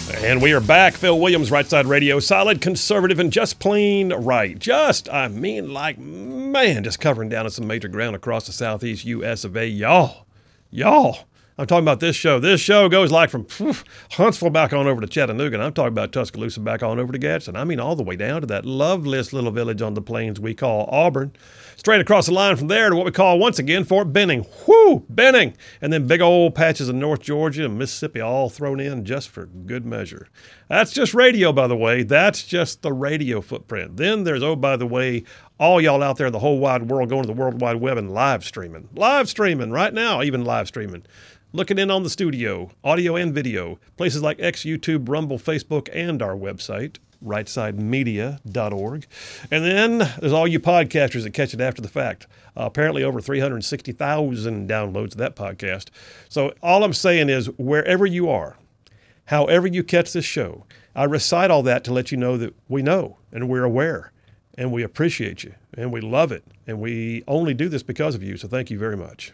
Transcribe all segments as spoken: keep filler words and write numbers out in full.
And we are back. Phil Williams, Right Side Radio. Solid, conservative, and just plain right. Just, I mean, like, man, just covering down on some major ground across the southeast U S of A. Y'all, y'all. I'm talking about this show. This show goes like from phew, Huntsville back on over to Chattanooga. And I'm talking about Tuscaloosa back on over to Gadsden. I mean, all the way down to that loveless little village on the plains we call Auburn. Straight across the line from there to what we call, once again, Fort Benning. Whoo, Benning. And then big old patches of North Georgia and Mississippi all thrown in just for good measure. That's just radio, by the way. That's just the radio footprint. Then there's, oh, by the way, all y'all out there in the whole wide world going to the World Wide Web and live streaming. Live streaming right now, even live streaming. Looking in on the studio, audio and video, places like X, YouTube, Rumble, Facebook, and our website, right side media dot org. And then there's all you podcasters that catch it after the fact. Uh, apparently over three hundred sixty thousand downloads of that podcast. So all I'm saying is wherever you are, however you catch this show, I recite all that to let you know that we know and we're aware and we appreciate you and we love it. And we only do this because of you. So thank you very much.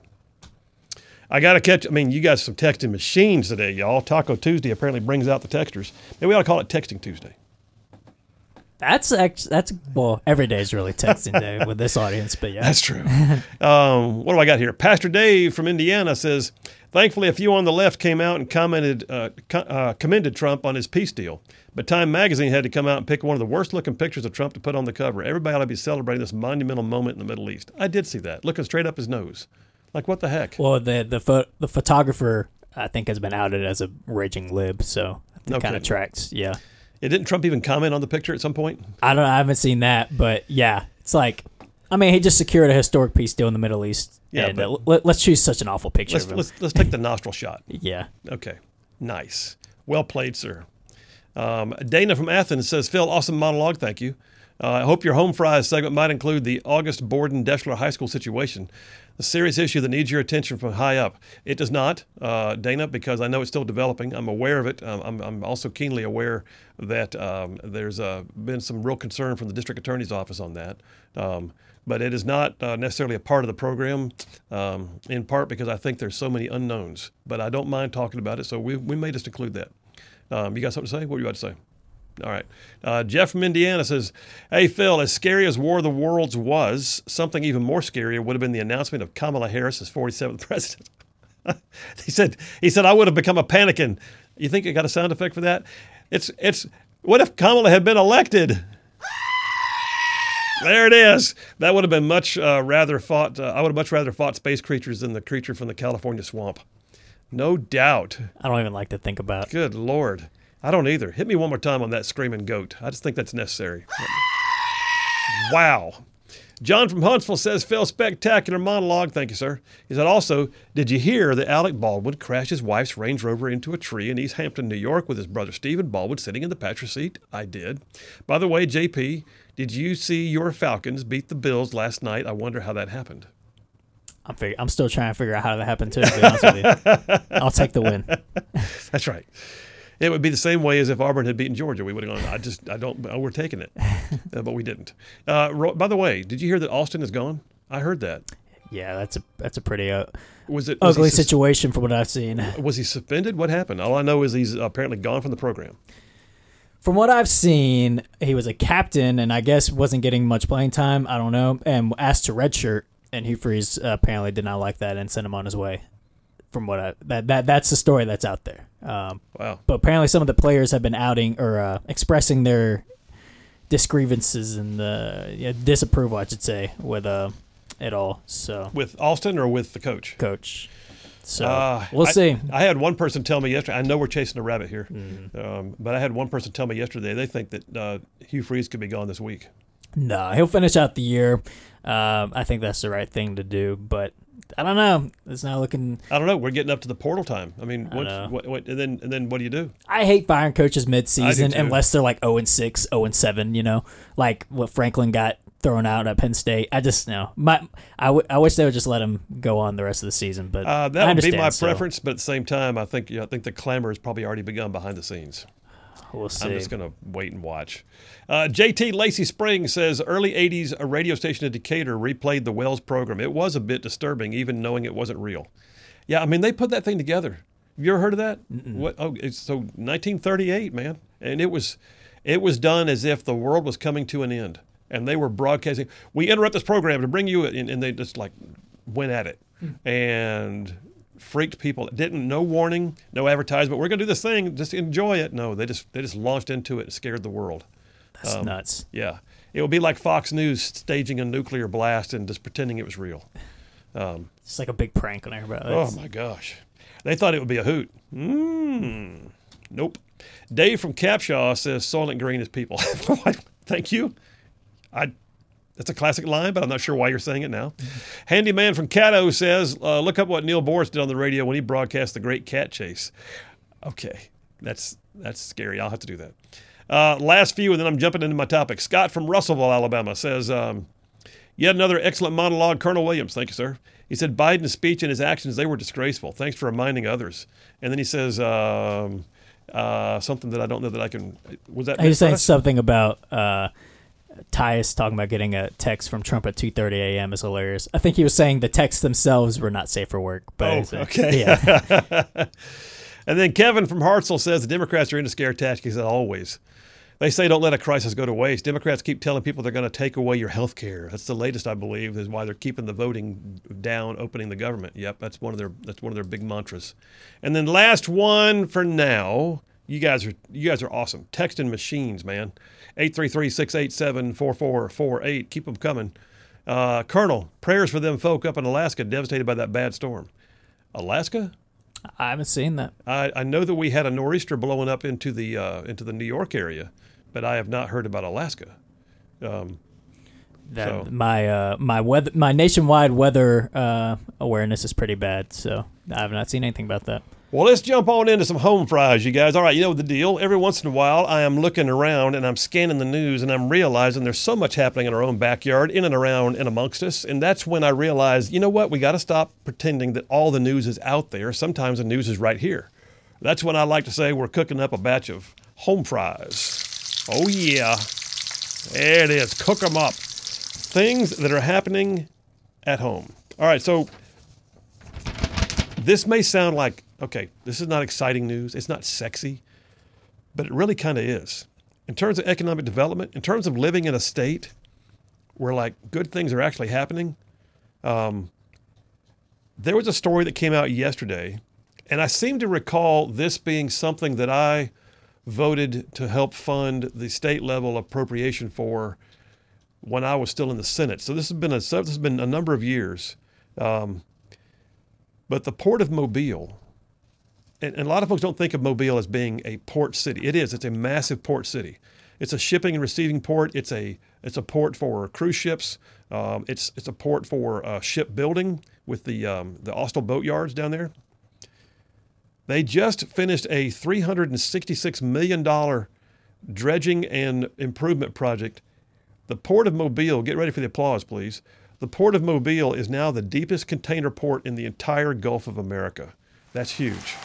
I got to catch, I mean, you got some texting machines today, y'all. Taco Tuesday apparently brings out the texters. Maybe we ought to call it Texting Tuesday. That's, actually, that's well, every day is really texting day with this audience, but yeah. That's true. um, what do I got here? Pastor Dave from Indiana says, thankfully, a few on the left came out and commented, uh, co- uh, commended Trump on his peace deal. But Time Magazine had to come out and pick one of the worst-looking pictures of Trump to put on the cover. Everybody ought to be celebrating this monumental moment in the Middle East. I did see that, looking straight up his nose. Like, what the heck? Well, the the pho- the photographer, I think, has been outed as a raging lib, so it No kind of kidding. tracks. Yeah. Yeah, didn't Trump even comment on the picture at some point? I don't know. I haven't seen that, but yeah. It's like, I mean, he just secured a historic peace deal in the Middle East. Yeah, and but- uh, let, let's choose such an awful picture Let's, of him. let's, let's take the nostril shot. Yeah. Okay. Nice. Well played, sir. Um, Dana from Athens says, Phil, awesome monologue. Thank you. Uh, I hope your home fries segment might include the August Borden Deschler High School situation, a serious issue that needs your attention from high up. It does not, uh, Dana, because I know it's still developing. I'm aware of it. Um, I'm, I'm also keenly aware that um, there's uh, been some real concern from the district attorney's office on that. Um, but it is not uh, necessarily a part of the program, um, in part because I think there's so many unknowns. But I don't mind talking about it, so we, we may just include that. Um, you got something to say? What are you about to say? All right. Uh, Jeff from Indiana says, hey, Phil, as scary as War of the Worlds was, something even more scarier would have been the announcement of Kamala Harris as forty-seventh president. he said, he said, I would have become a panicking. You think you got a sound effect for that? It's, it's, what if Kamala had been elected? There it is. That would have been much uh, rather fought. Uh, I would have much rather fought space creatures than the creature from the California swamp. No doubt. I don't even like to think about. Good Lord. I don't either. Hit me one more time on that screaming goat. I just think that's necessary. Wow. John from Huntsville says, Phil, spectacular monologue. Thank you, sir. He said, also, did you hear that Alec Baldwin crashed his wife's Range Rover into a tree in East Hampton, New York with his brother Stephen Baldwin sitting in the passenger seat? I did. By the way, J P, did you see your Falcons beat the Bills last night? I wonder how that happened. I'm fig- I'm still trying to figure out how that happened, too, to be honest with you. I'll take the win. That's right. It would be the same way as if Auburn had beaten Georgia. We would have gone, I just, I don't, oh, we're taking it. Uh, but we didn't. Uh, ro- by the way, did you hear that Austin is gone? I heard that. Yeah, that's a that's a pretty uh, was it was ugly sus- situation from what I've seen. Was he suspended? What happened? All I know is he's apparently gone from the program. From what I've seen, he was a captain and I guess wasn't getting much playing time. I don't know. And asked to redshirt, and Hugh Freeze uh, apparently did not like that and sent him on his way. From what I that, that that's the story that's out there. Um, wow. But apparently some of the players have been outing or uh, expressing their disgrievances and uh, yeah, disapproval, I should say, with uh, it all. So with Austin or with the coach? Coach. So uh, we'll I, see. I had one person tell me yesterday. I know we're chasing a rabbit here, mm-hmm. um, but I had one person tell me yesterday they think that uh, Hugh Freeze could be gone this week. No, he'll finish out the year. Um, I think that's the right thing to do, but I don't know. It's not looking. I don't know. We're getting up to the portal time. I mean, I once, what, what, and then and then what do you do? I hate firing coaches mid-season too. unless they're like oh and six, oh and seven. You know, like what Franklin got thrown out at Penn State. I just you know, my I, w- I wish they would just let him go on the rest of the season. But uh, that I would be my so. preference. But at the same time, I think you know, I think the clamor has probably already begun behind the scenes. We'll see. I'm just going to wait and watch. Uh, J T Lacey Spring says, early eighties, a radio station in Decatur replayed the Wells program. It was a bit disturbing, even knowing it wasn't real. Yeah, I mean, they put that thing together. Have you ever heard of that? Mm-mm. What? Oh, it's so nineteen thirty-eight, man, and it was, it was done as if the world was coming to an end, and they were broadcasting. We interrupt this program to bring you, and, and they just like went at it, mm. and freaked people. Didn't no warning, no advertisement. We're gonna do this thing, just enjoy it. No, they just they just launched into it and scared the world. That's um, nuts. Yeah, it would be like Fox News staging a nuclear blast and just pretending it was real. Um, it's like a big prank on everybody. Oh my gosh. They thought it would be a hoot. Mm, nope. Dave from Capshaw says Soylent Green is people. Thank you. I. That's a classic line, but I'm not sure why you're saying it now. Mm-hmm. Handyman from Caddo says, uh, look up what Neil Boris did on the radio when he broadcast the Great Cat Chase. Okay. That's that's scary. I'll have to do that. Uh, last few, and then I'm jumping into my topic. Scott from Russellville, Alabama says, um, yet another excellent monologue, Colonel Williams. Thank you, sir. He said Biden's speech and his actions, they were disgraceful. Thanks for reminding others. And then he says um, uh, something that I don't know that I can. Was that? He was saying something about uh, Tyus talking about getting a text from Trump at two thirty a.m. is hilarious. I think he was saying the texts themselves were not safe for work. But oh, okay. Yeah. And then Kevin from Hartselle says the Democrats are into scare tactics as always. They say don't let a crisis go to waste. Democrats keep telling people they're going to take away your health care. That's the latest, I believe, is why they're keeping the voting down, opening the government. Yep, that's one of their that's one of their big mantras. And then last one for now. You guys are you guys are awesome. Texting machines, man. eight three three, six eight seven, four four four eight. Keep them coming. Uh, Colonel, prayers for them folk up in Alaska devastated by that bad storm. Alaska? I haven't seen that. I, I know that we had a nor'easter blowing up into the uh, into the New York area, but I have not heard about Alaska. Um, that so. my uh, my weather my nationwide weather uh, awareness is pretty bad, so I have not seen anything about that. Well, let's jump on into some home fries, you guys. All right, you know the deal. Every once in a while, I am looking around and I'm scanning the news and I'm realizing there's so much happening in our own backyard, in and around and amongst us. And that's when I realize, you know what? We got to stop pretending that all the news is out there. Sometimes the news is right here. That's when I like to say we're cooking up a batch of home fries. Oh, yeah. There it is. Cook them up. Things that are happening at home. All right, so this may sound like, okay, this is not exciting news. It's not sexy, but it really kind of is. In terms of economic development, in terms of living in a state where like good things are actually happening, um, there was a story that came out yesterday, and I seem to recall this being something that I voted to help fund the state level appropriation for when I was still in the Senate. So this has been a this has been a number of years. Um, but the Port of Mobile. And a lot of folks don't think of Mobile as being a port city. It is. It's a massive port city. It's a shipping and receiving port. It's a it's a port for cruise ships. Um, it's it's a port for uh, ship building with the um, the Austell boat yards down there. They just finished a three hundred sixty-six million dollars dredging and improvement project. The Port of Mobile, get ready for the applause, please. The Port of Mobile is now the deepest container port in the entire Gulf of America. That's huge.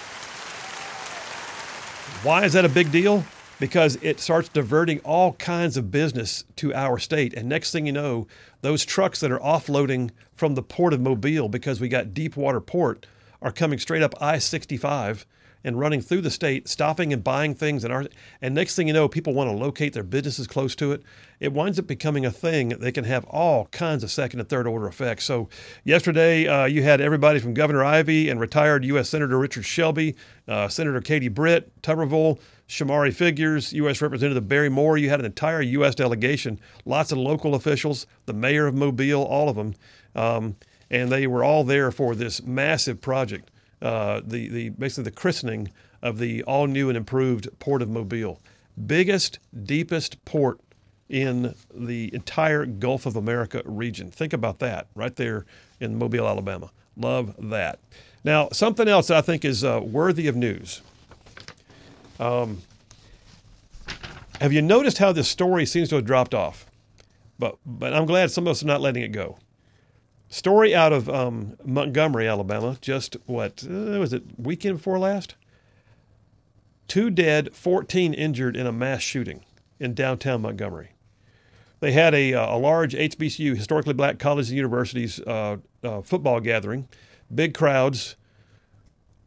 Why is that a big deal? Because it starts diverting all kinds of business to our state. And next thing you know, those trucks that are offloading from the Port of Mobile, because we got deep water port, are coming straight up I sixty-five and running through the state, stopping and buying things. And, our, and next thing you know, people want to locate their businesses close to it. It winds up becoming a thing that can have all kinds of second and third order effects. So yesterday, uh, you had everybody from Governor Ivey and retired U S Senator Richard Shelby, uh, Senator Katie Britt, Tuberville, Shamari Figures, U S Representative Barry Moore. You had an entire U S delegation, lots of local officials, the mayor of Mobile, all of them. Um, and they were all there for this massive project. Uh, the, the basically the christening of the all-new and improved Port of Mobile. Biggest, deepest port in the entire Gulf of America region. Think about that right there in Mobile, Alabama. Love that. Now, something else that I think is uh, worthy of news. Um, have you noticed how this story seems to have dropped off? But, but I'm glad some of us are not letting it go. Story out of um, Montgomery, Alabama, just what, uh, was it weekend before last? Two dead, fourteen injured in a mass shooting in downtown Montgomery. They had a, a large H B C U, historically black colleges and universities, uh, uh, football gathering, big crowds,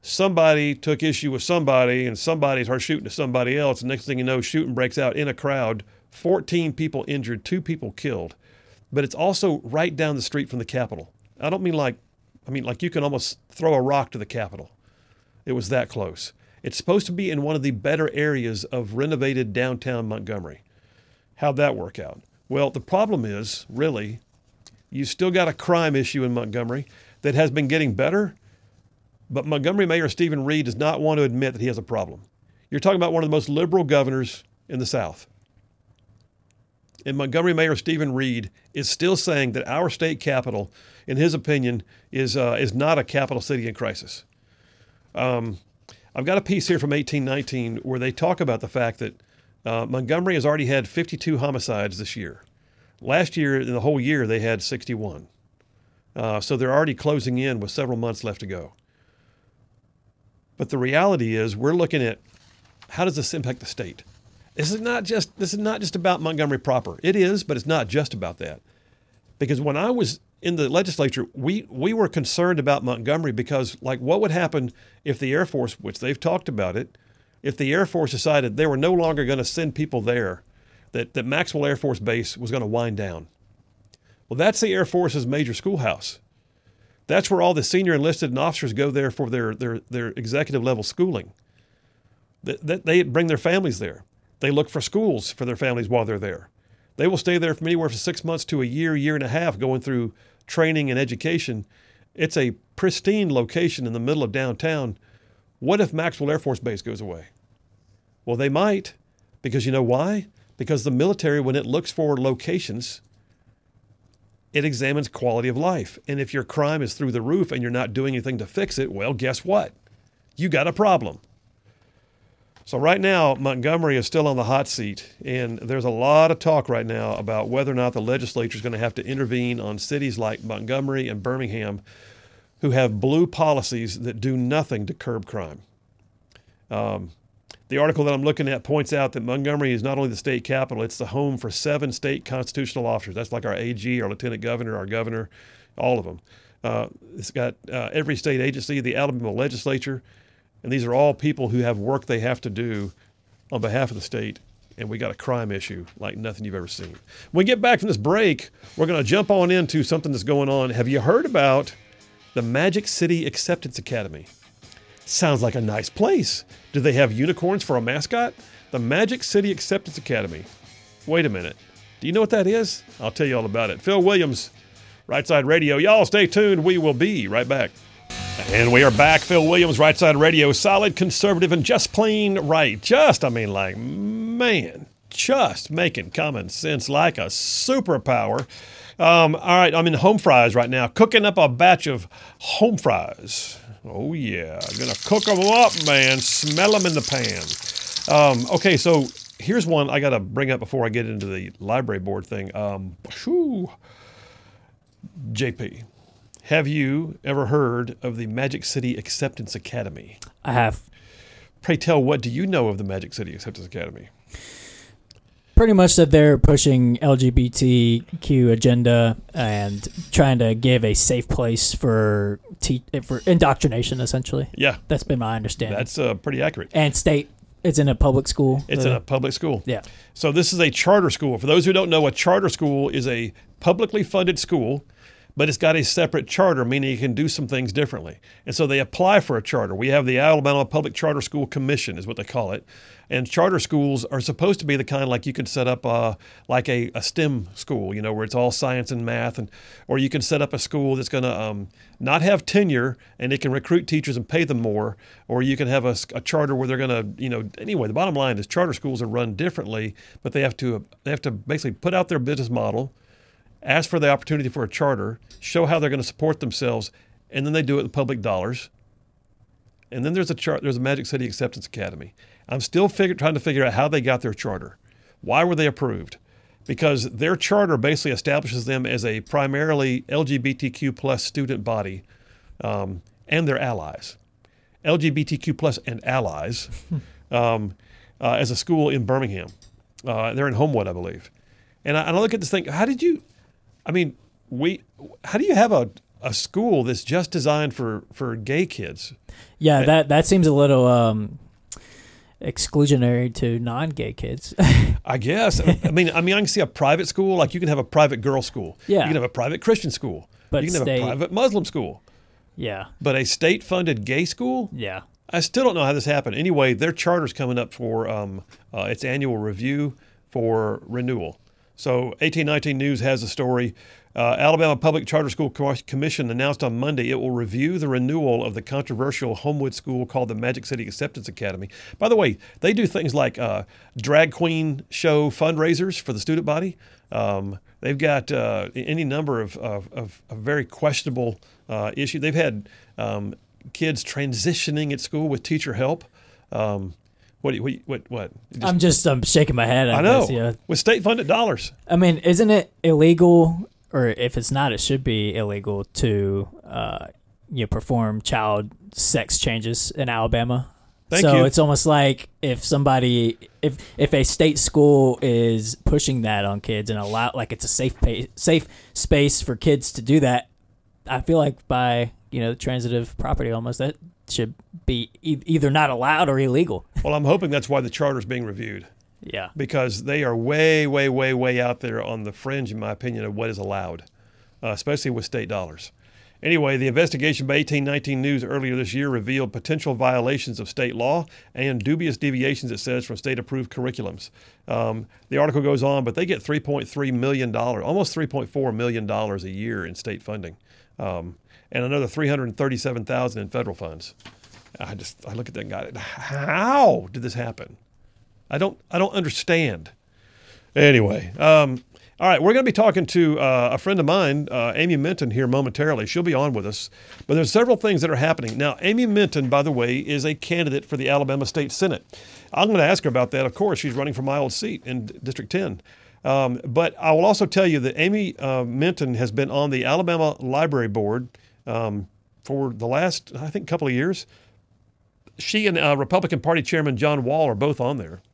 somebody took issue with somebody, and somebody started shooting at somebody else. And next thing you know, shooting breaks out in a crowd. fourteen people injured, two people killed. But it's also right down the street from the Capitol. I don't mean like, I mean like you can almost throw a rock to the Capitol. It was that close. It's supposed to be in one of the better areas of renovated downtown Montgomery. How'd that work out? Well, the problem is, really, you still got a crime issue in Montgomery that has been getting better, but Montgomery Mayor Stephen Reed does not want to admit that he has a problem. You're talking about one of the most liberal governors in the South. And Montgomery Mayor Stephen Reed is still saying that our state capital, in his opinion, is uh, is not a capital city in crisis. Um, I've got a piece here from eighteen nineteen where they talk about the fact that uh, Montgomery has already had fifty-two homicides this year. Last year, in the whole year, they had sixty-one. Uh, so they're already closing in with several months left to go. But the reality is, we're looking at how does this impact the state? This is not just this is not just about Montgomery proper. It is, but it's not just about that. Because when I was in the legislature, we we were concerned about Montgomery because, like, what would happen if the Air Force, which they've talked about it, if the Air Force decided they were no longer going to send people there, that, that Maxwell Air Force Base was going to wind down. Well, that's the Air Force's major schoolhouse. That's where all the senior enlisted and officers go there for their their, their executive level schooling. They, they bring their families there. They look for schools for their families while they're there. They will stay there from anywhere from six months to a year, year and a half going through training and education. It's a pristine location in the middle of downtown. What if Maxwell Air Force Base goes away? Well, they might, because you know why? Because the military, when it looks for locations, it examines quality of life. And if your crime is through the roof and you're not doing anything to fix it, well, guess what? You got a problem. So right now, Montgomery is still on the hot seat, and there's a lot of talk right now about whether or not the legislature is going to have to intervene on cities like Montgomery and Birmingham who have blue policies that do nothing to curb crime. Um, the article that I'm looking at points out that Montgomery is not only the state capital, it's the home for seven state constitutional officers. That's like our A G, our lieutenant governor, our governor, all of them. Uh, it's got uh, every state agency, the Alabama legislature. And these are all people who have work they have to do on behalf of the state. And we got a crime issue like nothing you've ever seen. When we get back from this break, we're going to jump on into something that's going on. Have you heard about the Magic City Acceptance Academy? Sounds like a nice place. Do they have unicorns for a mascot? The Magic City Acceptance Academy. Wait a minute. Do you know what that is? I'll tell you all about it. Phil Williams, Right Side Radio. Y'all stay tuned. We will be right back. And we are back. Phil Williams, Right Side Radio. Solid, conservative, and just plain right. Just, I mean, like, man, just making common sense like a superpower. Um, all right, I'm in home fries right now, cooking up a batch of home fries. Oh, yeah. I'm going to cook them up, man. Smell them in the pan. Um, okay, so here's one I got to bring up before I get into the library board thing. Um, whew. J P. Have you ever heard of the Magic City Acceptance Academy? I have. Pray tell, what do you know of the Magic City Acceptance Academy? Pretty much that they're pushing L G B T Q agenda and trying to give a safe place for te- for indoctrination, essentially. Yeah. That's been my understanding. That's uh, pretty accurate. And state. It's in a public school. It's uh, in a public school. Yeah. So this is a charter school. For those who don't know, a charter school is a publicly funded school, but it's got a separate charter, meaning you can do some things differently. And so they apply for a charter. We have the Alabama Public Charter School Commission is what they call it. And charter schools are supposed to be the kind like you can set up uh, like a, a STEM school, you know, where it's all science and math. and Or you can set up a school that's going to um, not have tenure and it can recruit teachers and pay them more. Or you can have a, a charter where they're going to, you know, anyway, the bottom line is charter schools are run differently, but they have to they have to basically put out their business model, ask for the opportunity for a charter, show how they're going to support themselves, and then they do it with public dollars. And then there's a chart. There's a Magic City Acceptance Academy. I'm still figure, trying to figure out how they got their charter. Why were they approved? Because their charter basically establishes them as a primarily L G B T Q plus student body um, and their allies. L G B T Q plus and allies um, uh, as a school in Birmingham. Uh, they're in Homewood, I believe. And I, and I look at this thing, how did you... I mean, we. How do you have a, a school that's just designed for, for gay kids. Yeah, that that seems a little um, exclusionary to non-gay kids. I guess. I mean, I mean, I can see a private school. Like you can have a private girls' school. Yeah. You can have a private Christian school. But you can state, have a private Muslim school. Yeah. But a state-funded gay school? Yeah. I still don't know how this happened. Anyway, their charter's coming up for um, uh, its annual review for renewal. So eighteen nineteen News has a story. Uh, Alabama Public Charter School Commission announced on Monday it will review the renewal of the controversial Homewood school called the Magic City Acceptance Academy. By the way, they do things like uh, drag queen show fundraisers for the student body. Um, they've got uh, any number of, of, of, of very questionable uh, issues. They've had um, kids transitioning at school with teacher help. Um, what, what, what, what? Just, I'm just I'm shaking my head. I, I know. guess, yeah. With state-funded dollars. I mean, isn't it illegal, or if it's not, it should be illegal to uh, you know, perform child sex changes in Alabama? Thank so you. It's almost like if somebody, if if a state school is pushing that on kids and allow, like it's a safe pay, safe space for kids to do that, I feel like by you know transitive property almost that should be e- either not allowed or illegal. Well, I'm hoping that's why the charter is being reviewed. Yeah, because they are way, way, way, way out there on the fringe, in my opinion, of what is allowed, uh, especially with state dollars. Anyway, the investigation by eighteen nineteen News earlier this year revealed potential violations of state law and dubious deviations, it says, from state-approved curriculums. Um, the article goes on, but they get three point three million dollars, almost three point four million dollars a year in state funding, um, and another three hundred thirty-seven thousand dollars in federal funds. I just I look at that guy. How did this happen? I don't I don't understand. Anyway, um, all right, we're going to be talking to uh, a friend of mine, uh, Amy Minton, here momentarily. She'll be on with us. But there's several things that are happening. Now, Amy Minton, by the way, is a candidate for the Alabama State Senate. I'm going to ask her about that, of course. She's running for my old seat in District ten. Um, but I will also tell you that Amy uh, Minton has been on the Alabama Library Board um, for the last, I think, couple of years. She and uh, Republican Party Chairman John Wall are both on there.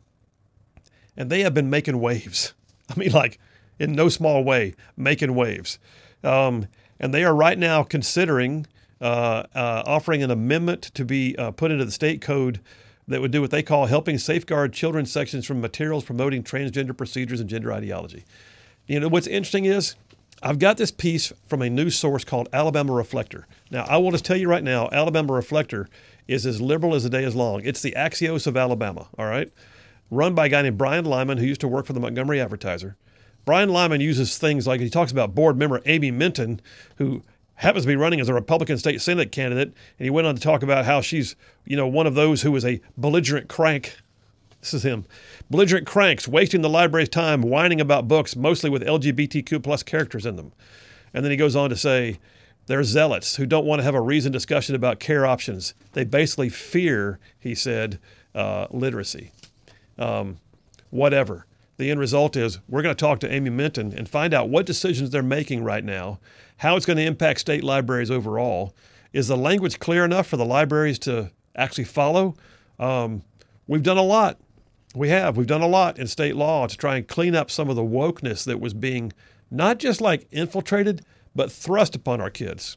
And they have been making waves. I mean, like, in no small way, making waves. Um, and they are right now considering uh, uh, offering an amendment to be uh, put into the state code that would do what they call helping safeguard children's sections from materials promoting transgender procedures and gender ideology. You know, what's interesting is I've got this piece from a news source called Alabama Reflector. Now, I will just tell you right now, Alabama Reflector is as liberal as the day is long. It's the Axios of Alabama, all right? Run by a guy named Brian Lyman, who used to work for the Montgomery Advertiser. Brian Lyman uses things like, he talks about board member Amy Minton, who happens to be running as a Republican state Senate candidate, and he went on to talk about how she's, you know, one of those who is a belligerent crank. This is him. Belligerent cranks, wasting the library's time whining about books, mostly with L G B T Q plus characters in them. And then he goes on to say, they're zealots who don't want to have a reasoned discussion about care options. They basically fear, he said, uh, literacy. Um, whatever. The end result is we're going to talk to Amy Minton and find out what decisions they're making right now, how it's going to impact state libraries overall. Is the language clear enough for the libraries to actually follow? Um, we've done a lot. We have. We've done a lot in state law to try and clean up some of the wokeness that was being not just like infiltrated, but thrust upon our kids.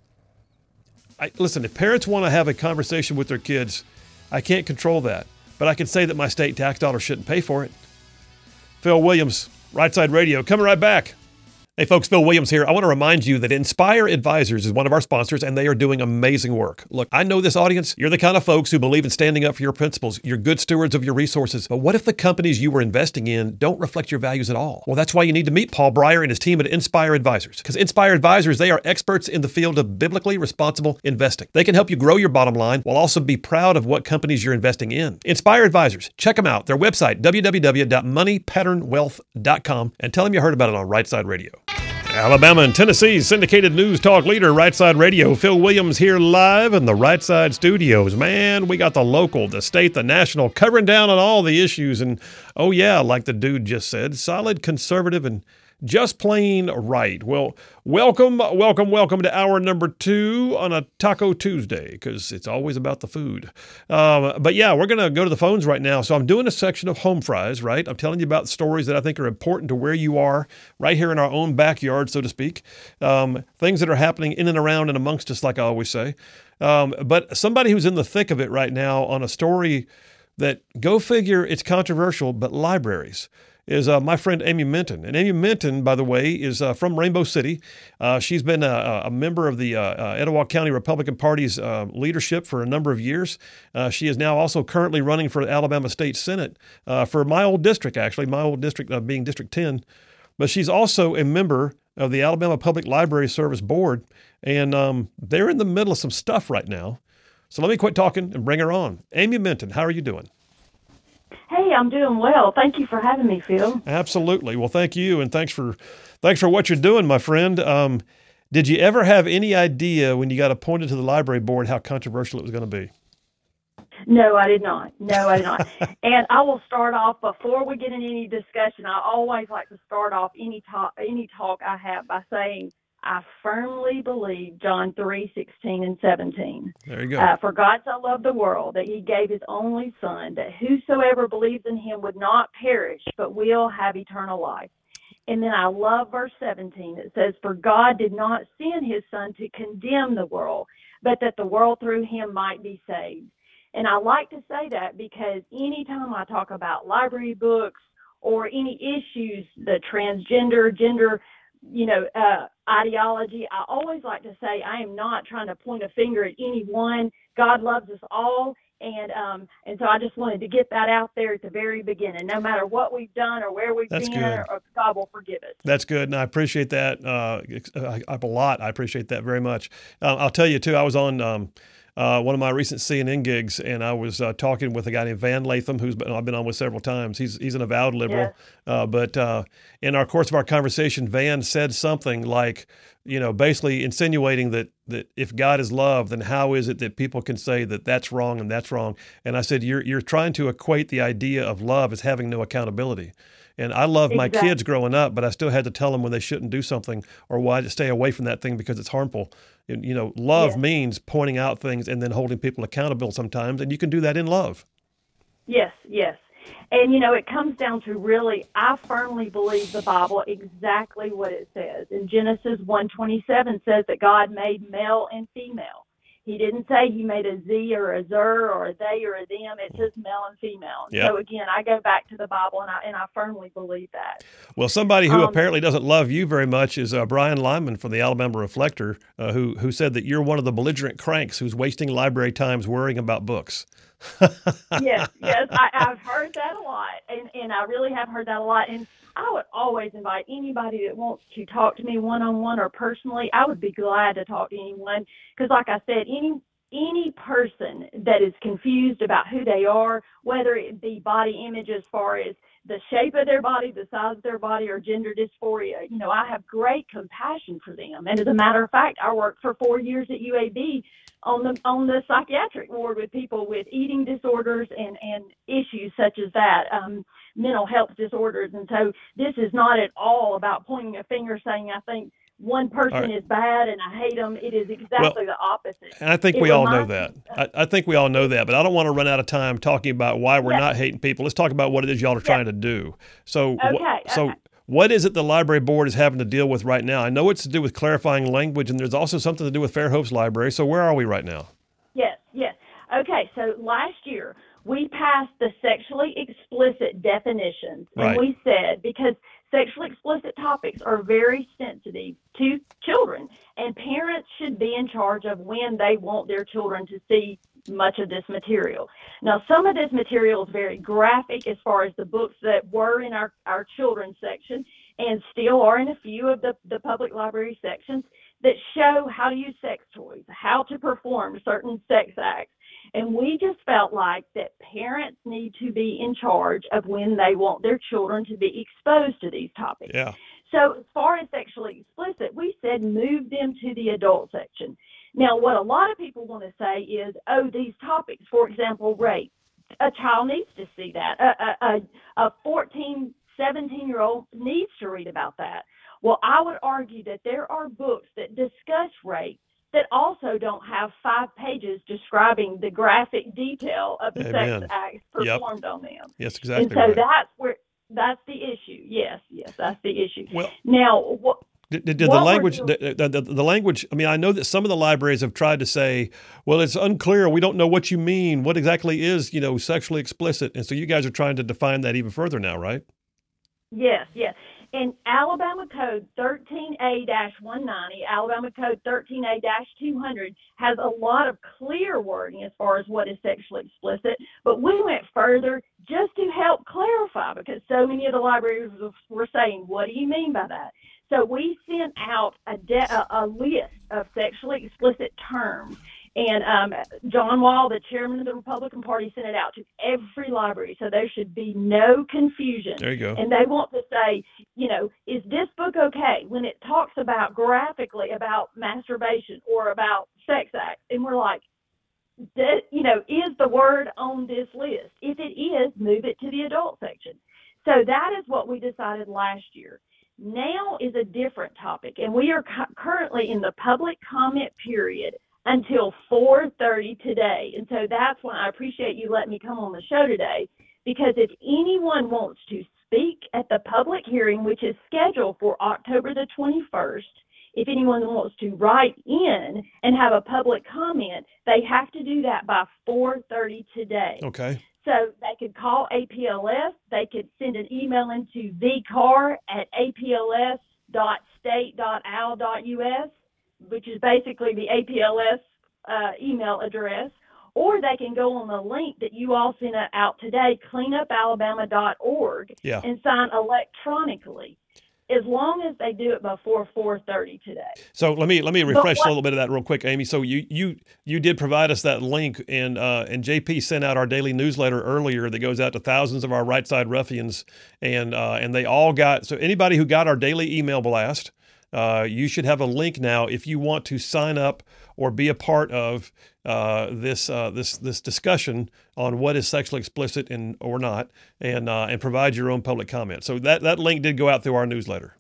I, listen, if parents want to have a conversation with their kids, I can't control that. But I can say that my state tax dollars shouldn't pay for it. Phil Williams, Right Side Radio, coming right back. Hey folks, Phil Williams here. I want to remind you that Inspire Advisors is one of our sponsors and they are doing amazing work. Look, I know this audience. You're the kind of folks who believe in standing up for your principles. You're good stewards of your resources. But what if the companies you were investing in don't reflect your values at all? Well, that's why you need to meet Paul Breyer and his team at Inspire Advisors. Because Inspire Advisors, they are experts in the field of biblically responsible investing. They can help you grow your bottom line while also be proud of what companies you're investing in. Inspire Advisors, check them out. Their website, w w w dot money pattern wealth dot com, and tell them you heard about it on Right Side Radio. Alabama and Tennessee's syndicated news talk leader, Right Side Radio. Phil Williams here live in the Right Side studios. Man, we got the local, the state, the national, covering down on all the issues. And, oh, yeah, like the dude just said, solid conservative and Just Plain Right. Well, welcome, welcome, welcome to hour number two on a Taco Tuesday, because it's always about the food. Um, but yeah, we're going to go to the phones right now. So I'm doing a section of home fries, right? I'm telling you about stories that I think are important to where you are, right here in our own backyard, so to speak. Um, things that are happening in and around and amongst us, like I always say. Um, but somebody who's in the thick of it right now on a story that, go figure, it's controversial, but libraries, is uh, my friend Amy Minton. And Amy Minton, by the way, is uh, from Rainbow City. Uh, she's been a, a member of the uh, uh, Etowah County Republican Party's uh, leadership for a number of years. Uh, she is now also currently running for Alabama State Senate uh, for my old district, actually, my old district uh, being District ten. But she's also a member of the Alabama Public Library Service Board, and um, they're in the middle of some stuff right now. So let me quit talking and bring her on. Amy Minton, how are you doing? Hey, I'm doing well. Thank you for having me, Phil. Absolutely. Well, thank you, and thanks for thanks for what you're doing, my friend. Um, did you ever have any idea when you got appointed to the library board how controversial it was going to be? No, I did not. No, I did not. And I will start off, before we get into any discussion, I always like to start off any talk, any talk I have by saying, I firmly believe John three sixteen and seventeen. There you go. Uh, For God so loved the world that he gave his only son, that whosoever believes in him would not perish, but will have eternal life. And then I love verse seventeen. It says, for God did not send his son to condemn the world, but that the world through him might be saved. And I like to say that because anytime I talk about library books or any issues, the transgender, gender, you know, uh, ideology, I always like to say I am not trying to point a finger at anyone. God loves us all. And um, and so I just wanted to get that out there at the very beginning. No matter what we've done or where we've That's been, good. or, or God will forgive us. That's good, and I appreciate that uh, a lot. I appreciate that very much. Uh, I'll tell you, too, I was on um, uh, one of my recent C N N gigs, and I was uh, talking with a guy named Van Latham, who's been, I've been on with several times. He's he's an avowed liberal. Yes. Uh, but uh, in our course of our conversation, Van said something like, you know, basically insinuating that that if God is love, then how is it that people can say that that's wrong and that's wrong? And I said, you're you're trying to equate the idea of love as having no accountability. And I love my Exactly. kids growing up, but I still had to tell them when they shouldn't do something or why to stay away from that thing because it's harmful. And, you know, love Yes. means pointing out things and then holding people accountable sometimes, and you can do that in love. Yes, yes. And, you know, it comes down to really, I firmly believe the Bible exactly what it says. In Genesis one twenty-seven says that God made male and female. He didn't say he made a Z or a zer or a they or a them. It says male and female. Yeah. So, again, I go back to the Bible, and I, and I firmly believe that. Well, somebody who Um, apparently doesn't love you very much is uh, Brian Lyman from the Alabama Reflector, uh, who who said that you're one of the belligerent cranks who's wasting library times worrying about books. Yes, yes, I, I've heard that a lot, and, and I really have heard that a lot. And I would always invite anybody that wants to talk to me one-on-one or personally. I would be glad to talk to anyone because, like I said, any any person that is confused about who they are, whether it be body image as far as the shape of their body, the size of their body, or gender dysphoria, you know, I have great compassion for them. And as a matter of fact, I worked for four years at U A B on the on the psychiatric ward with people with eating disorders and, and issues such as that, um, mental health disorders. And so this is not at all about pointing a finger saying, I think one person right. is bad and I hate them. It is exactly the opposite. And I think It we all know reminds that. I, I think we all know that, but I don't want to run out of time talking about why we're Yeah. not hating people. Let's talk about what it is y'all are trying to do. So, wh- Okay, so okay. what is it the library board is having to deal with right now? I know it's to do with clarifying language, and there's also something to do with Fairhope's library. So where are we right now? Yes, yes. Okay, so last year we passed the sexually explicit definitions, and Right. we said because sexually explicit topics are very sensitive to children, and parents should be in charge of when they want their children to see much of this material. Now, some of this material is very graphic as far as the books that were in our, our children's section and still are in a few of the, the public library sections that show how to use sex toys, how to perform certain sex acts. And we just felt like that parents need to be in charge of when they want their children to be exposed to these topics. Yeah. So as far as sexually explicit, we said move them to the adult section. Now, what a lot of people want to say is, oh, these topics, for example, rape, a child needs to see that. A, a, a fourteen, seventeen-year-old needs to read about that. Well, I would argue that there are books that discuss rape that also don't have five pages describing the graphic detail of the Amen. sex acts Yep. performed on them. Yes, exactly And so right. that's where that's the issue. Yes, yes, that's the issue. Well, now, what? Did, did the What we're language, doing- the, the, the, the language, I mean, I know that some of the libraries have tried to say, well, it's unclear. We don't know what you mean. What exactly is, you know, sexually explicit? And so you guys are trying to define that even further now, right? Yes, yes. In Alabama Code thirteen A one ninety, Alabama Code thirteen A two hundred has a lot of clear wording as far as what is sexually explicit, but we went further just to help clarify because so many of the libraries were saying, what do you mean by that? So we sent out a, de- a, a list of sexually explicit terms. And um, John Wall, the chairman of the Republican Party, sent it out to every library. So there should be no confusion. There you go. And they want to say, you know, is this book okay when it talks about graphically about masturbation or about sex acts? And we're like, that, you know, is the word on this list? If it is, move it to the adult section. So that is what we decided last year. Now is a different topic, and we are cu- currently in the public comment period until four thirty today. And so that's why I appreciate you letting me come on the show today, because if anyone wants to speak at the public hearing, which is scheduled for October the twenty-first, if anyone wants to write in and have a public comment, they have to do that by four thirty today. Okay. So they could call A P L S, they could send an email into the car at a p l s dot state dot a l dot u s, which is basically the A P L S uh, email address, or they can go on the link that you all sent out today, clean up alabama dot org, Yeah. and sign electronically, as long as they do it before four thirty today. So let me let me refresh what- a little bit of that real quick, Amy. So you you you did provide us that link, and uh, and J P sent out our daily newsletter earlier that goes out to thousands of our right side ruffians, and uh, and they all got. So anybody who got our daily email blast, uh, you should have a link now if you want to sign up or be a part of uh, this uh, this this discussion on what is sexually explicit and or not, and uh, and provide your own public comment. So that that link did go out through our newsletter.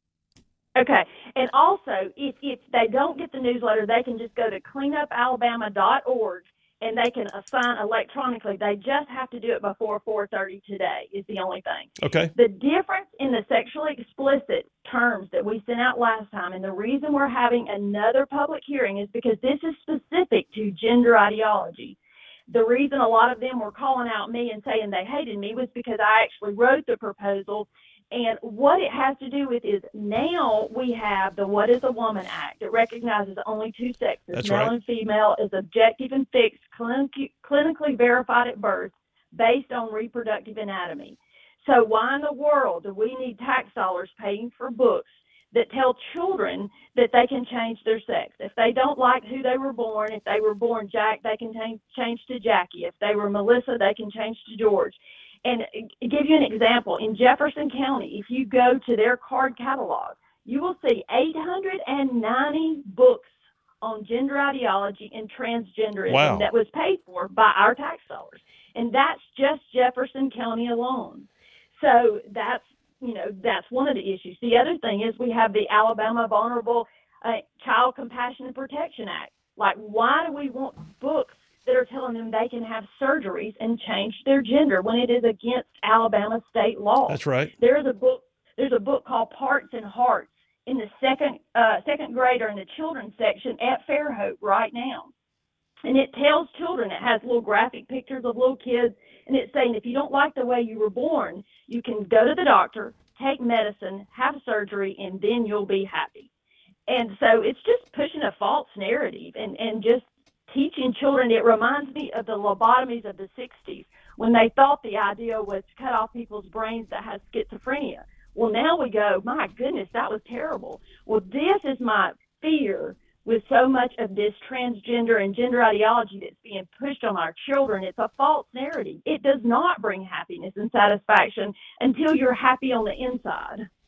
Okay. And also, if, if they don't get the newsletter, they can just go to clean up alabama dot org and they can assign electronically. They just have to do it before four thirty today is the only thing. Okay. The difference in the sexually explicit terms that we sent out last time, and the reason we're having another public hearing is because this is specific to gender ideology. The reason a lot of them were calling out me and saying they hated me was because I actually wrote the proposal. And what it has to do with is now we have the What is a Woman Act. It recognizes only two sexes, That's male right. and female, is objective and fixed, clinic- clinically verified at birth based on reproductive anatomy. So why in the world do we need tax dollars paying for books that tell children that they can change their sex? If they don't like who they were born, if they were born Jack, they can change, change to Jackie. If they were Melissa, they can change to George. And give you an example, in Jefferson County, if you go to their card catalog, you will see eight hundred ninety books on gender ideology and transgenderism Wow. that was paid for by our tax dollars. And that's just Jefferson County alone. So that's, you know, that's one of the issues. The other thing is we have the Alabama Vulnerable uh, Child Compassion and Protection Act. Like, why do we want books that are telling them they can have surgeries and change their gender when it is against Alabama state law? That's right. There's a book. There's a book called Parts and Hearts in the second uh, second grader in the children's section at Fairhope right now, and it tells children. It has little graphic pictures of little kids, and it's saying if you don't like the way you were born, you can go to the doctor, take medicine, have surgery, and then you'll be happy. And so it's just pushing a false narrative and and just teaching children. It reminds me of the lobotomies of the sixties when they thought the idea was to cut off people's brains that had schizophrenia. Well, now we go, my goodness, that was terrible. Well, this is my fear with so much of this transgender and gender ideology that's being pushed on our children. It's a false narrative. It does not bring happiness and satisfaction until you're happy on the inside.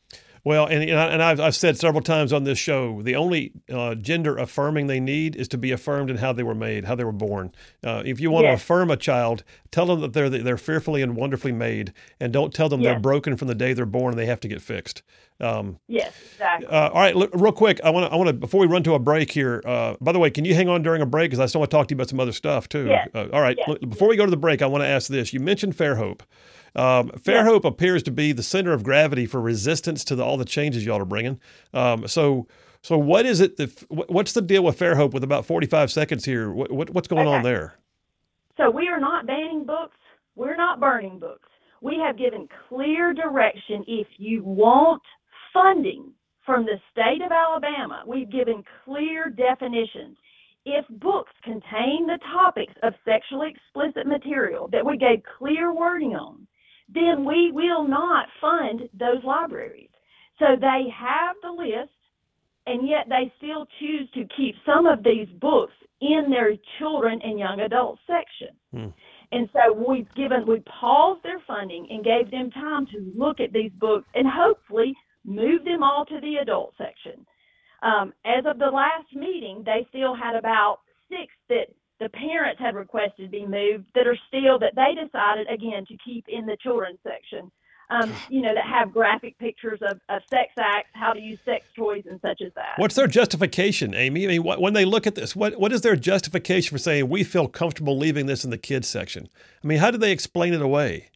Well, and and, I, and I've, I've said several times on this show, the only uh, gender affirming they need is to be affirmed in how they were made, how they were born. Uh, if you want Yes. to affirm a child, tell them that they're they're fearfully and wonderfully made, and don't tell them Yes. they're broken from the day they're born and they have to get fixed. Um, Yes, exactly. uh, all right, look, real quick, I want to I want to before we run to a break here. Uh, by the way, can you hang on during a break because I still want to talk to you about some other stuff too. Yes. Uh, all right, Yes. look, before we go to the break, I want to ask this. You mentioned Fairhope. Um, Fairhope appears to be the center of gravity for resistance to the, all the changes y'all are bringing. Um, so, so what is it? That, what's the deal with Fairhope? With about forty-five seconds here, what, what what's going on Okay. there? So we are not banning books. We're not burning books. We have given clear direction. If you want funding from the state of Alabama, we've given clear definitions. If books contain the topics of sexually explicit material that we gave clear wording on, then we will not fund those libraries. So they have the list, and yet they still choose to keep some of these books in their children and young adult section. Hmm. And so we've given, we paused their funding and gave them time to look at these books and hopefully move them all to the adult section. Um, as of the last meeting, they still had about six that the parents had requested be moved that are still, that they decided, again, to keep in the children's section, um, you know, that have graphic pictures of, of sex acts, how to use sex toys and such as that. What's their justification, Amy? I mean, what, when they look at this, what what is their justification for saying we feel comfortable leaving this in the kids section? I mean, how do they explain it away?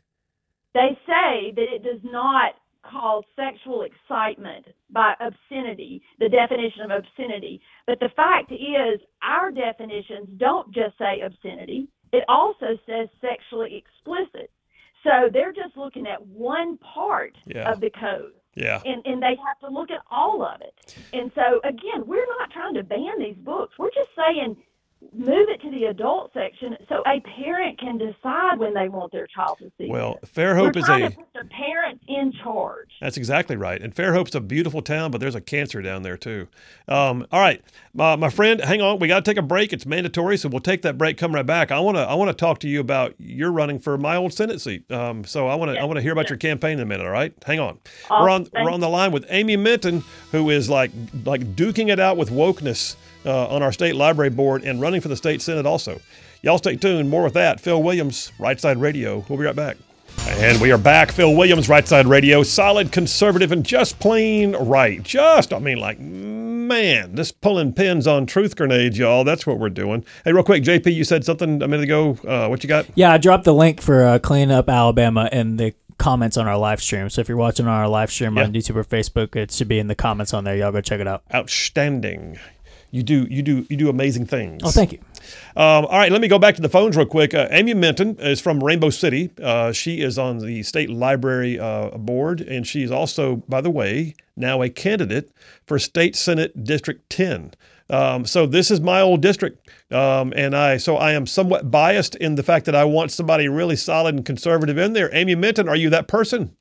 They say that it does not cause sexual excitement by obscenity, the definition of obscenity. But the fact is, our definitions don't just say obscenity. It also says sexually explicit. So they're just looking at one part Yeah. of the code. Yeah. And, and they have to look at all of it. And so, again, we're not trying to ban these books. We're just saying move it to the adult section so a parent can decide when they want their child to see Well, it. Fairhope We're is trying a to put the parent in charge. That's exactly right. And Fairhope's a beautiful town, but there's a cancer down there too. Um, all right, my, my friend, hang on. We got to take a break. It's mandatory, so we'll take that break. Come right back. I want to I want to talk to you about you're running for my old Senate seat. Um, so I want to Yes, I want to hear about yes. your campaign in a minute. All right, hang on. Awesome. We're on Thank we're on the line with Amy Minton, who is like like duking it out with wokeness uh, on our state library board and running for the state senate also. Y'all stay tuned. More with that. Phil Williams, Right Side Radio. We'll be right back. And we are back. Phil Williams, Right Side Radio. Solid, conservative, and just plain right. Just, I mean, like, man, just pulling pins on truth grenades, y'all. That's what we're doing. Hey, real quick, J P, you said something a minute ago. Uh, what you got? Yeah, I dropped the link for uh, Clean Up Alabama in the comments on our live stream. So if you're watching on our live stream Yeah. on YouTube or Facebook, it should be in the comments on there. Y'all go check it out. Outstanding. You do, you do, you do amazing things. Oh, thank you. Um, all right, let me go back to the phones real quick. Uh, Amy Minton is from Rainbow City. Uh, she is on the state library uh, board, and she is also, by the way, now a candidate for State Senate District ten. Um, so this is my old district, um, and I so I am somewhat biased in the fact that I want somebody really solid and conservative in there. Amy Minton, are you that person?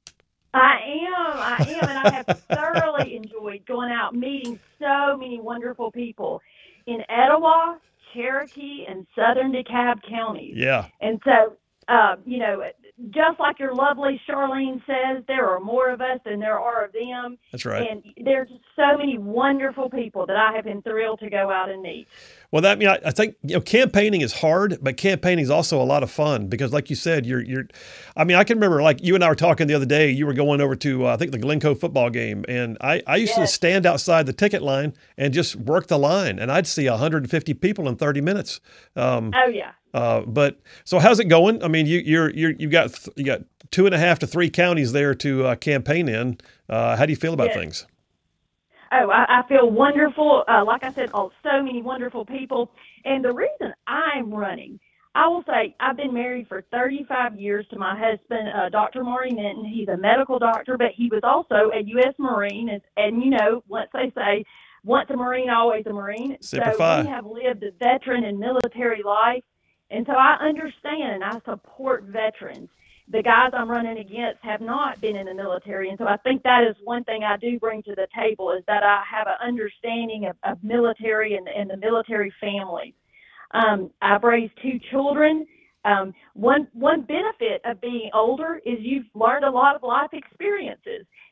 I am, I am, and I have thoroughly enjoyed going out meeting so many wonderful people in Etowah, Cherokee, and Southern DeKalb counties. Yeah. And so, uh, you know, just like your lovely Charlene says, there are more of us than there are of them. That's right. And there's so many wonderful people that I have been thrilled to go out and meet. Well, that I mean, I, I think you know, campaigning is hard, but campaigning is also a lot of fun because, like you said, you're you're. I mean, I can remember like you and I were talking the other day. You were going over to uh, I think the Glencoe football game, and I I used Yes. to stand outside the ticket line and just work the line, and I'd see one hundred fifty people in thirty minutes. Um, Oh, yeah. uh, but so how's it going? I mean, you you're you're you got th- you got two and a half to three counties there to uh, campaign in. Uh, how do you feel about Yes. things? Oh, I, I feel wonderful. Uh, like I said, oh, so many wonderful people. And the reason I'm running, I will say I've been married for thirty-five years to my husband, uh, Doctor Maury Minton. He's a medical doctor, but he was also a U S Marine. And, and you know, once they say, once a Marine, always a Marine. Semper so Fi. we have lived a veteran and military life. And so I understand and I support veterans. The guys I'm running against have not been in the military. And so I think that is one thing I do bring to the table is that I have an understanding of, of military and, and the military family. Um, I've raised two children. Um, one, one benefit of being older is you've learned a lot of life experiences.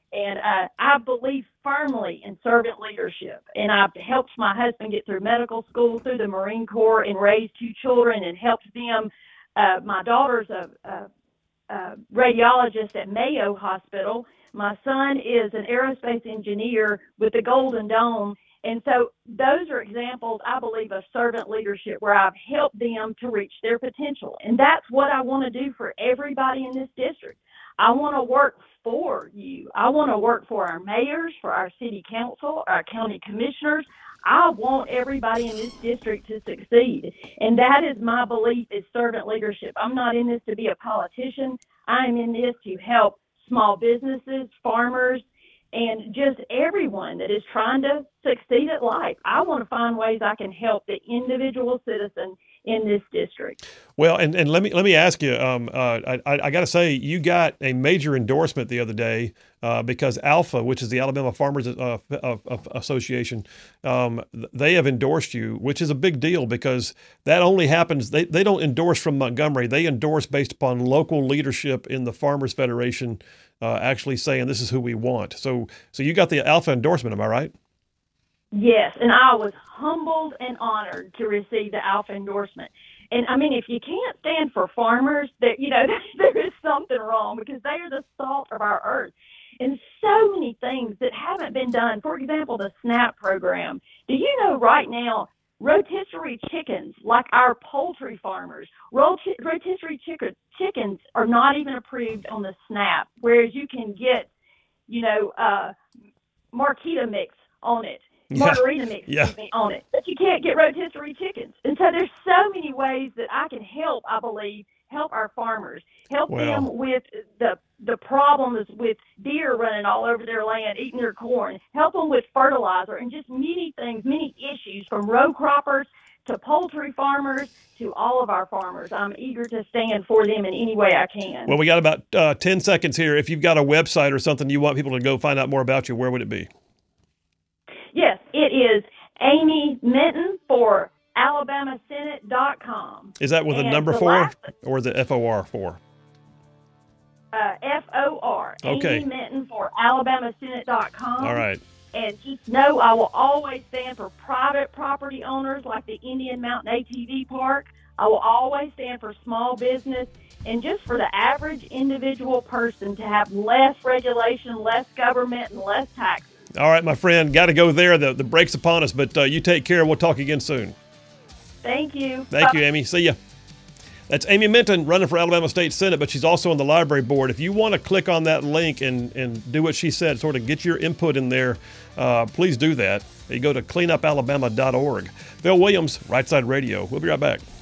And uh, I believe firmly in servant leadership. And I've helped my husband get through medical school, through the Marine Corps, and raise two children and helped them. Uh, my daughter's a, a, a radiologist at Mayo Hospital. My son is an aerospace engineer with the Golden Dome. And so those are examples, I believe, of servant leadership where I've helped them to reach their potential. And that's what I want to do for everybody in this district. I want to work for you. I want to work for our mayors, for our city council, our county commissioners. I want everybody in this district to succeed. And that is my belief, is servant leadership. I'm not in this to be a politician. I'm in this to help small businesses, farmers, and just everyone that is trying to succeed at life. I want to find ways I can help the individual citizen in this district. Well, and, and let me let me ask you. Um, uh, I, I got to say, you got a major endorsement the other day uh, because Alpha, which is the Alabama Farmers uh, Association, um, they have endorsed you, which is a big deal because that only happens. They they don't endorse from Montgomery. They endorse based upon local leadership in the Farmers Federation, uh, actually saying this is who we want. So so you got the Alpha endorsement. Am I right? Yes, and I was humbled and honored to receive the Alpha endorsement. And I mean, if you can't stand for farmers, that you know there is something wrong, because they are the salt of our earth. And so many things that haven't been done. For example, the SNAP program. Do you know right now, rotisserie chickens, like our poultry farmers, rotisserie chickens are not even approved on the SNAP, whereas you can get, you know, uh, Marquita mix on it. Margarita mix yeah. on it, but you can't get rotisserie chickens. And so there's so many ways that I can help, I believe, help our farmers, help well, them with the the problems with deer running all over their land, eating their corn, help them with fertilizer, and just many things, many issues, from row croppers to poultry farmers to all of our farmers. I'm eager to stand for them in any way I can. Well, we got about uh, ten seconds here. If you've got a website or something you want people to go find out more about you, where would it be? Yes, it is Amy Minton for Alabama Senate dot com. Is that with a and number four last, or is it F O R four? Uh, F O R. Okay. Amy Minton for Alabama Senate dot com. All right. And just know I will always stand for private property owners like the Indian Mountain A T V Park. I will always stand for small business and just for the average individual person to have less regulation, less government, and less taxes. All right, my friend, got to go there. The, the break's upon us, but uh, you take care. We'll talk again soon. Thank you. Thank Bye. you, Amy. See ya. That's Amy Minton running for Alabama State Senate, but she's also on the library board. If you want to click on that link and, and do what she said, sort of get your input in there, uh, please do that. You go to clean up alabama dot org. Phil Williams, Right Side Radio. We'll be right back.